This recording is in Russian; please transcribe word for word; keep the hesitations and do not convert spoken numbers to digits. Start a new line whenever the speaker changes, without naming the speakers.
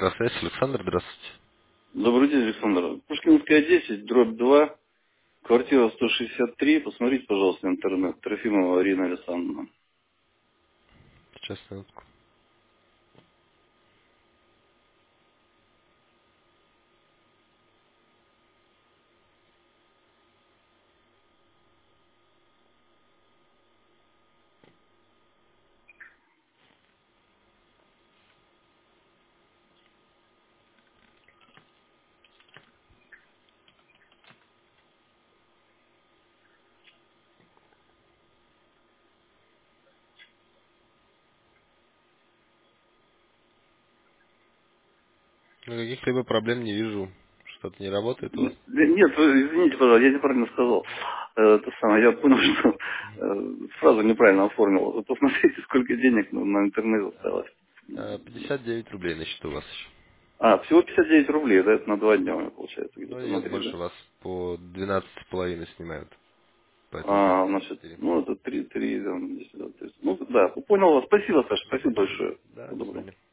Электросвязь, Александр, здравствуйте.
Добрый день, Александр. Пушкинская десять, дробь два, квартира сто шестьдесят три. Посмотрите, пожалуйста, интернет. Трофимова Арина Александровна.
Сейчас, минутку. Ну, каких-либо проблем не вижу. Что-то не работает у вас.
Н- Нет, вы извините, пожалуйста, я неправильно сказал. Э, Это самое, я понял, что э, сразу неправильно оформил. Вы посмотрите, сколько денег на, на интернет осталось.
А, пятьдесят девять рублей на счету у вас еще.
А, всего пятьдесят девять рублей, да, это на два дня у меня получается
Ну,
где-то на
нет,
три,
больше
да?
вас по двенадцать с половиной снимают. Поэтому
А,
пятьдесят
значит,
четыре.
ну это три, три, да, десять, да, то есть, ну да, понял вас. Спасибо, Саша,
До
спасибо
свидания.
большое.
Да,
Всего
до
доброго.
свидания.